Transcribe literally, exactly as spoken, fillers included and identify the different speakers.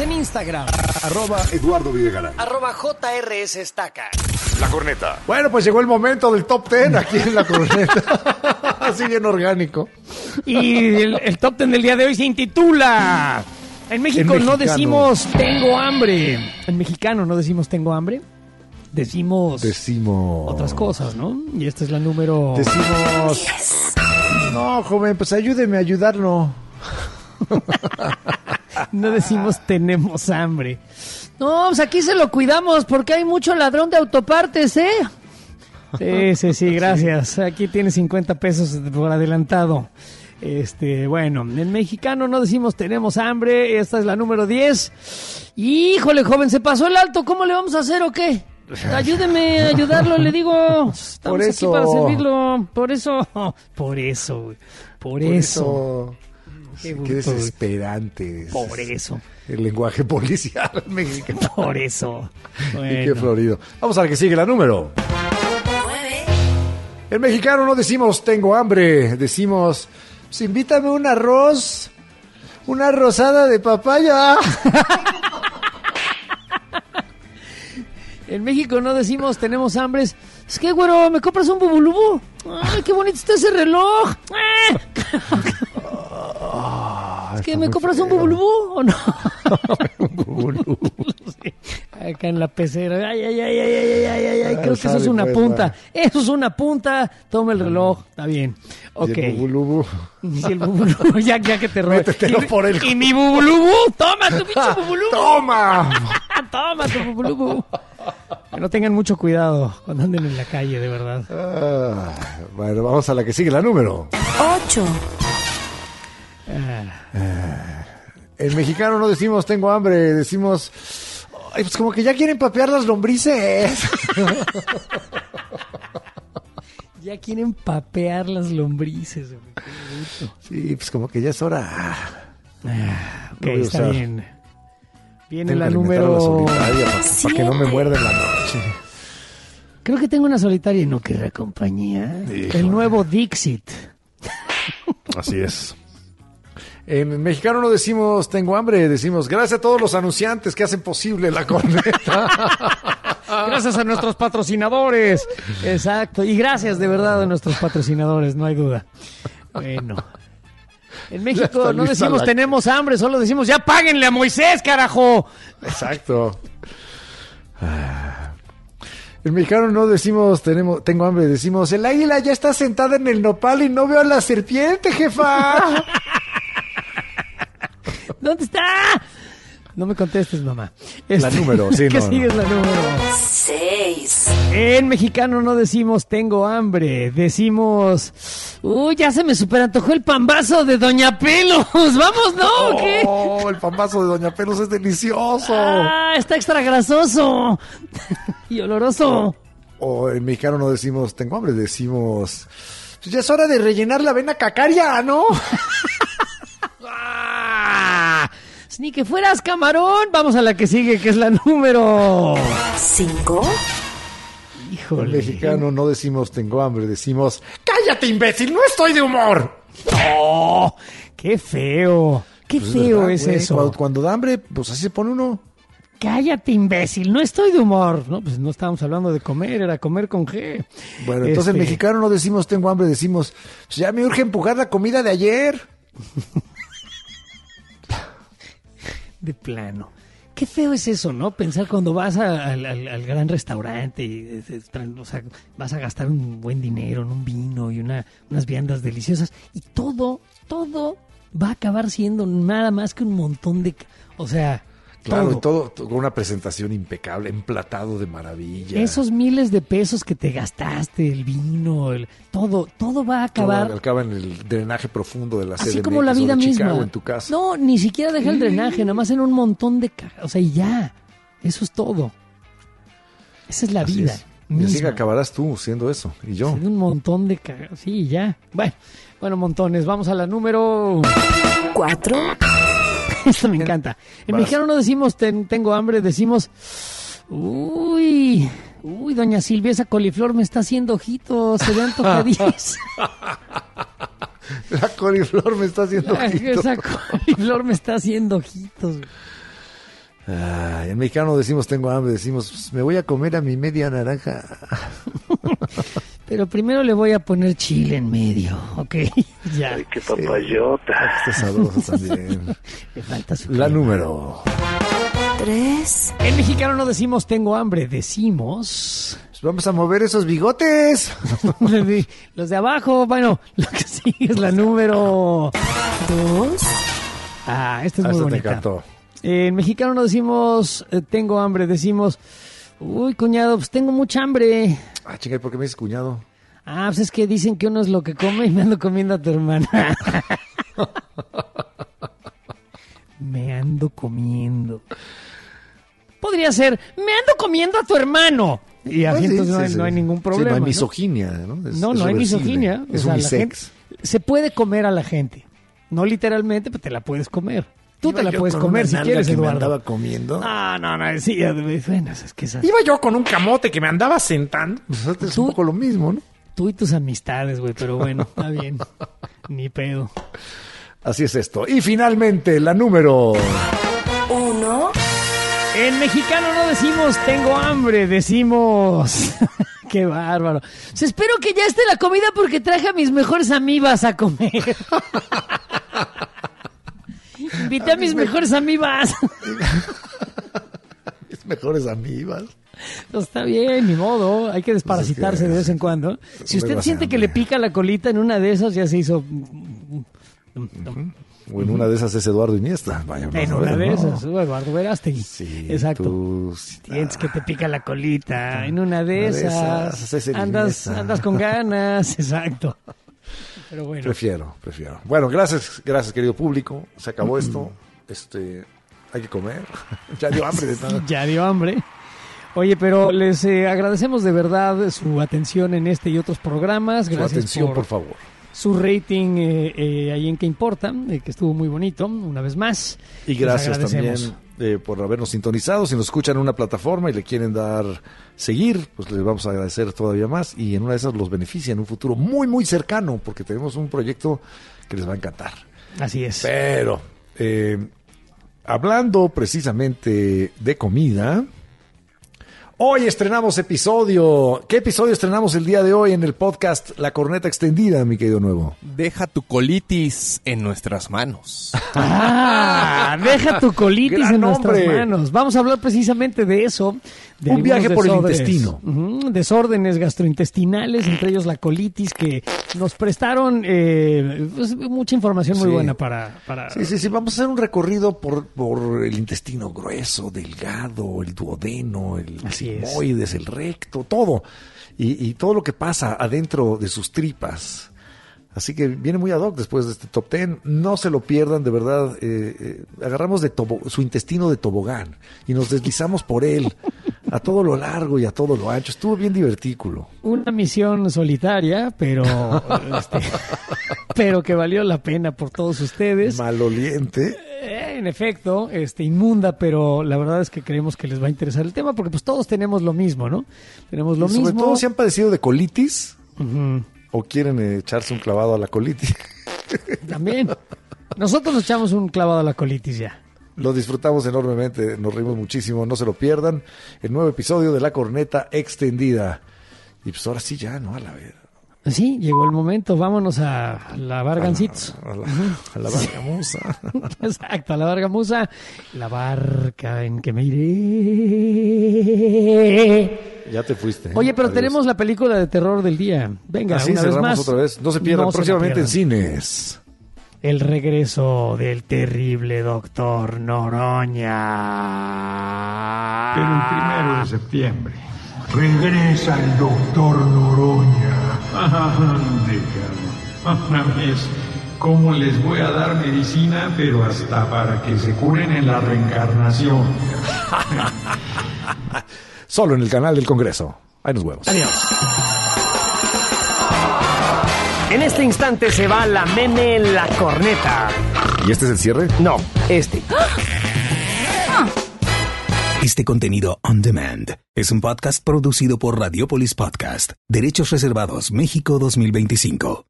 Speaker 1: en Instagram.
Speaker 2: Arroba Eduardo Videgaray.
Speaker 1: Arroba J R S Estaca.
Speaker 2: La Corneta.
Speaker 3: Bueno, pues llegó el momento del top ten aquí en La Corneta. Así bien orgánico.
Speaker 1: Y el, el top ten del día de hoy se intitula... En México
Speaker 3: En
Speaker 1: no
Speaker 3: mexicano.
Speaker 1: decimos tengo hambre. En mexicano no decimos tengo hambre. Decimos...
Speaker 3: Decimos...
Speaker 1: otras cosas, ¿no? Y esta es la número...
Speaker 3: Decimos... No, joven, pues ayúdeme a ayudarlo.
Speaker 1: No decimos tenemos hambre. No, pues aquí se lo cuidamos porque hay mucho ladrón de autopartes, ¿eh? Sí, sí, sí, gracias. Aquí tiene cincuenta pesos por adelantado. Este, bueno, en mexicano no decimos tenemos hambre. Esta es la número diez. Híjole, joven, se pasó el alto. ¿Cómo le vamos a hacer o qué? Ayúdeme a ayudarlo, le digo. Estamos
Speaker 3: Por eso.
Speaker 1: aquí para servirlo. Por eso. Por eso, güey. Por,
Speaker 3: Por
Speaker 1: eso.
Speaker 3: eso...
Speaker 1: Qué
Speaker 3: Qué
Speaker 1: bruto,
Speaker 3: desesperante.
Speaker 1: Por eso.
Speaker 3: El lenguaje policial mexicano.
Speaker 1: Por eso.
Speaker 3: Y
Speaker 1: Bueno.
Speaker 3: qué florido. Vamos a la que sigue, la número. En mexicano no decimos tengo hambre, decimos, pues invítame un arroz, una rosada de papaya.
Speaker 1: En México no decimos tenemos hambre. Es es que, güero, ¿me compras un bubulubú? Ay, qué bonito está ese reloj. Es que me compras un bubulubú o no. Sí, acá en la pecera. Ay, ay, ay, ay, ay, ay, ay, ay. Creo que eso es una punta. Eso es una punta. Toma el reloj. Está bien. Ok.
Speaker 3: Y el bubulubu.
Speaker 1: Sí, el bubulubú. Ya, ya que te robe.
Speaker 3: Métetelo
Speaker 1: Y-
Speaker 3: por el-
Speaker 1: Y mi bubulubú. Toma tu pinche bubulubú.
Speaker 3: ¡Toma!
Speaker 1: Toma tu bubulubú. Que no tengan mucho cuidado cuando anden en la calle, de verdad.
Speaker 3: Ah, bueno, vamos a la que sigue, la número.
Speaker 4: ocho.
Speaker 3: En mexicano no decimos tengo hambre, decimos, ay, pues como que ya quieren papear las lombrices.
Speaker 1: Ya quieren papear las lombrices. Güey. Qué bruto.
Speaker 3: Sí, pues como que ya es hora.
Speaker 1: Ah, ok,
Speaker 3: Lo voy a
Speaker 1: está
Speaker 3: usar.
Speaker 1: bien. Viene
Speaker 3: Tengo
Speaker 1: la
Speaker 3: que alimentar a la
Speaker 1: número...
Speaker 3: solitaria para que no me
Speaker 4: Siete.
Speaker 3: muerda en la noche.
Speaker 1: Creo que tengo una solitaria y no querrá compañía.
Speaker 3: Híjole.
Speaker 1: El nuevo Dixit.
Speaker 3: Así es. En mexicano no decimos tengo hambre, decimos gracias a todos los anunciantes que hacen posible La Corneta.
Speaker 1: Gracias a nuestros patrocinadores. Exacto. Y gracias de verdad a nuestros patrocinadores, no hay duda. Bueno. En
Speaker 3: Ya
Speaker 1: México
Speaker 3: está
Speaker 1: no
Speaker 3: lista
Speaker 1: decimos
Speaker 3: la-
Speaker 1: tenemos hambre, solo decimos ya páguenle a Moisés, carajo.
Speaker 3: Exacto. Ah. En mexicano no decimos tenemos tengo hambre, decimos el águila ya está sentada en el nopal y no veo a la serpiente, jefa.
Speaker 1: ¿Dónde está? No me contestes, mamá.
Speaker 3: La número, sí,
Speaker 1: ¿Qué
Speaker 3: no,
Speaker 1: sigue
Speaker 3: no.
Speaker 1: es la número?
Speaker 4: seis.
Speaker 1: En mexicano no decimos tengo hambre, decimos, uy, ya se me superantojó el pambazo de Doña Pelos. Vamos, ¿no? ¿O qué?
Speaker 3: Oh, el pambazo de Doña Pelos es delicioso.
Speaker 1: Ah, está extra grasoso y oloroso.
Speaker 3: O en mexicano no decimos tengo hambre, decimos pues ya es hora de rellenar la vena cacaria, ¿no?
Speaker 1: Ah, ni que fueras camarón. Vamos a la que sigue, que es la número.
Speaker 4: cinco.
Speaker 3: En
Speaker 1: Híjole.
Speaker 3: mexicano no decimos tengo hambre, decimos cállate, imbécil, no estoy de humor.
Speaker 1: Oh, qué feo. Qué
Speaker 3: Pues
Speaker 1: feo
Speaker 3: verdad,
Speaker 1: es
Speaker 3: güey,
Speaker 1: eso.
Speaker 3: Cuando, cuando da hambre, pues así se pone uno.
Speaker 1: Cállate, imbécil, no estoy de humor. No, pues no estábamos hablando de comer, era comer con G.
Speaker 3: Bueno, entonces en
Speaker 1: Este,
Speaker 3: mexicano no decimos tengo hambre, decimos pues ya me urge empujar la comida de ayer.
Speaker 1: De plano. Qué feo es eso, ¿no? Pensar cuando vas a- al, al- al gran restaurante y eh, eh, tran- o sea, vas a gastar un buen dinero en un vino y una, unas viandas deliciosas y todo, todo va a acabar siendo nada más que un montón de... ca- O sea,
Speaker 3: Claro,
Speaker 1: todo.
Speaker 3: y todo todo con una presentación impecable, emplatado de maravilla.
Speaker 1: Esos miles de pesos que te gastaste, el vino, el, todo, todo va a
Speaker 3: Todo
Speaker 1: acabar...
Speaker 3: acaba en el drenaje profundo de la
Speaker 1: Así
Speaker 3: C D M X
Speaker 1: como la
Speaker 3: o
Speaker 1: vida
Speaker 3: de
Speaker 1: misma.
Speaker 3: Chicago en tu casa.
Speaker 1: No, ni siquiera deja el drenaje, nada más en un montón de... ca- O sea, y ya. Eso es todo. Esa es la
Speaker 3: Así
Speaker 1: vida.
Speaker 3: es. Y así que
Speaker 1: misma.
Speaker 3: acabarás tú siendo eso. Y yo.
Speaker 1: En un montón de... ca- Sí, ya. Bueno, bueno, montones. Vamos a la número...
Speaker 4: cuatro.
Speaker 1: Esto me encanta. En
Speaker 3: Vas.
Speaker 1: mexicano no decimos ten- tengo hambre, decimos... Uy, uy, doña Silvia, esa coliflor me está haciendo ojitos, se ve antojadiza.
Speaker 3: La coliflor me está haciendo ojitos.
Speaker 1: Esa coliflor me está haciendo ojitos.
Speaker 3: Ay, en mexicano decimos tengo hambre, decimos pues, me voy a comer a mi media naranja.
Speaker 1: Pero primero le voy a poner chile en medio, ¿ok? Ya.
Speaker 5: Ay, qué papayota.
Speaker 3: Está sabroso también.
Speaker 1: Le falta su
Speaker 3: La
Speaker 1: crema.
Speaker 3: número.
Speaker 4: tres,
Speaker 1: En mexicano no decimos tengo hambre, decimos...
Speaker 3: Pues vamos a mover esos bigotes.
Speaker 1: Los de abajo, bueno, lo que sigue es la número...
Speaker 4: dos,
Speaker 1: Ah, esta es
Speaker 3: Ah,
Speaker 1: muy
Speaker 3: esta te
Speaker 1: bonita.
Speaker 3: encantó.
Speaker 1: En mexicano no decimos eh, tengo hambre, decimos... Uy, cuñado, pues tengo mucha hambre.
Speaker 3: Ah, chinga, ¿y por qué me dices cuñado?
Speaker 1: Ah, pues es que dicen que uno es lo que come y me ando comiendo a tu hermana. Me ando comiendo. Podría ser, me ando comiendo a tu hermano. Y así
Speaker 3: Pues sí,
Speaker 1: entonces no,
Speaker 3: sí,
Speaker 1: hay,
Speaker 3: sí.
Speaker 1: no hay ningún
Speaker 3: Sí,
Speaker 1: problema.
Speaker 3: no hay
Speaker 1: ¿no?
Speaker 3: misoginia, ¿no? Es-
Speaker 1: No,
Speaker 3: es
Speaker 1: no hay
Speaker 3: reversible.
Speaker 1: misoginia.
Speaker 3: Es
Speaker 1: O sea, la
Speaker 3: unisex.
Speaker 1: gente- se puede comer a la gente. No literalmente, pero te la puedes comer. Tú
Speaker 3: Iba
Speaker 1: te la
Speaker 3: yo
Speaker 1: puedes
Speaker 3: con
Speaker 1: comer
Speaker 3: una
Speaker 1: si
Speaker 3: nalga
Speaker 1: quieres,
Speaker 3: que me
Speaker 1: Eduardo.
Speaker 3: andaba comiendo.
Speaker 1: Ah, no, no, sí, ya, bueno, es que esa-
Speaker 6: Iba yo con un camote que me andaba sentando.
Speaker 3: Pues es
Speaker 1: Tú-
Speaker 3: un poco lo mismo, ¿no?
Speaker 1: tú y tus amistades, güey, pero bueno, está bien. Ni pedo.
Speaker 3: Así es esto. Y finalmente, la número...
Speaker 4: uno,
Speaker 1: En mexicano no decimos tengo hambre, decimos... Qué bárbaro. Pues espero que ya esté la comida porque traje a mis mejores amibas a comer. Invité a mis mejores amibas.
Speaker 3: Mis mejores amigas.
Speaker 1: Pues está bien, ni modo. Hay que desparasitarse
Speaker 3: Pues es que-
Speaker 1: de vez en cuando. Si usted
Speaker 3: Luego
Speaker 1: siente
Speaker 3: hace
Speaker 1: que le
Speaker 3: hambre.
Speaker 1: pica la colita en una de esas, ya se hizo...
Speaker 3: O en una de esas es Eduardo Iniesta. Vaya,
Speaker 1: En
Speaker 3: no,
Speaker 1: una
Speaker 3: no.
Speaker 1: de esas, Eduardo Verástegui.
Speaker 3: Sí,
Speaker 1: Exacto.
Speaker 3: tú- sí,
Speaker 1: Sientes que te pica la colita. En una de
Speaker 3: Una de
Speaker 1: esas.
Speaker 3: esas, ese es el
Speaker 1: andas,
Speaker 3: Iniesta.
Speaker 1: andas con ganas. Exacto. Pero bueno.
Speaker 3: Prefiero, prefiero. Bueno, gracias, gracias querido público. Se acabó esto. Este, hay que comer. Ya dio hambre de nada.
Speaker 1: Ya dio hambre. Oye, pero les eh, agradecemos de verdad su atención en este y otros programas.
Speaker 3: Su
Speaker 1: Gracias
Speaker 3: atención,
Speaker 1: por,
Speaker 3: por favor.
Speaker 1: su rating eh, eh, ahí en Que Importa, eh, que estuvo muy bonito, una vez más.
Speaker 3: Y
Speaker 1: Les
Speaker 3: gracias
Speaker 1: agradecemos.
Speaker 3: también eh, por habernos sintonizado. Si nos escuchan en una plataforma y le quieren dar seguir, pues les vamos a agradecer todavía más. Y en una de esas los beneficia en un futuro muy, muy cercano, porque tenemos un proyecto que les va a encantar.
Speaker 1: Así es.
Speaker 3: Pero, eh, hablando precisamente de comida, hoy estrenamos episodio. ¿Qué episodio estrenamos el día de hoy en el podcast La Corneta Extendida, mi querido Nuevo?
Speaker 7: Deja tu colitis en nuestras manos.
Speaker 1: Ah, deja tu colitis
Speaker 3: Gran
Speaker 1: en nuestras
Speaker 3: nombre.
Speaker 1: manos. Vamos a hablar precisamente de eso. De
Speaker 3: Un
Speaker 1: algunos
Speaker 3: viaje por el
Speaker 1: desórdenes.
Speaker 3: intestino.
Speaker 1: Ujú, desórdenes gastrointestinales, entre ellos la colitis, que nos prestaron eh, pues, mucha información muy
Speaker 3: Sí.
Speaker 1: buena para... para...
Speaker 3: Sí, sí, sí, vamos a hacer un recorrido por, por el intestino grueso, delgado, el duodeno, el
Speaker 1: Así es.
Speaker 3: sigmoides, el recto, todo. Y, y todo lo que pasa adentro de sus tripas. Así que viene muy ad hoc después de este top ten. No se lo pierdan, de verdad. Eh, eh, agarramos de tobo- su intestino de tobogán y nos deslizamos por él a todo lo largo y a todo lo ancho. Estuvo bien divertículo.
Speaker 1: Una misión solitaria, pero este, pero que valió la pena por todos ustedes.
Speaker 3: Maloliente.
Speaker 1: Eh, en efecto, este inmunda, pero la verdad es que creemos que les va a interesar el tema porque pues todos tenemos lo mismo, ¿no? Tenemos lo
Speaker 3: Y sobre
Speaker 1: mismo.
Speaker 3: todo si han padecido de colitis
Speaker 1: Ujú,
Speaker 3: o quieren eh, echarse un clavado a la colitis.
Speaker 1: también. Nosotros nos echamos un clavado a la colitis ya.
Speaker 3: Lo disfrutamos enormemente, nos reímos muchísimo, no se lo pierdan. El nuevo episodio de La Corneta Extendida. Y pues ahora sí ya, ¿no? A la vez.
Speaker 1: Sí, llegó el momento, vámonos a lavar gancitos.
Speaker 3: A la, a la barcamusa.
Speaker 1: Exacto, a la barcamusa. La barca en que me iré.
Speaker 3: Ya te fuiste. ¿eh?
Speaker 1: Oye, pero
Speaker 3: Adiós.
Speaker 1: tenemos la película de terror del día. Venga,
Speaker 3: Así
Speaker 1: una vez
Speaker 3: cerramos
Speaker 1: más.
Speaker 3: otra vez. No se pierdan,
Speaker 1: No se la
Speaker 3: próximamente en
Speaker 1: pierdan.
Speaker 3: cines.
Speaker 1: El regreso del terrible doctor Noroña.
Speaker 8: Pero el primero de septiembre regresa el doctor Noroña. Déjalo. Una vez, ¿cómo les voy a dar medicina? Pero hasta para que se curen en la reencarnación.
Speaker 3: Solo en el canal del Congreso. Ahí nos vemos.
Speaker 1: Adiós. En este instante se va la meme La Corneta.
Speaker 3: ¿Y este es el cierre?
Speaker 1: No, este.
Speaker 9: Este contenido on demand es un podcast producido por Radiopolis Podcast, Derechos Reservados México dos mil veinticinco.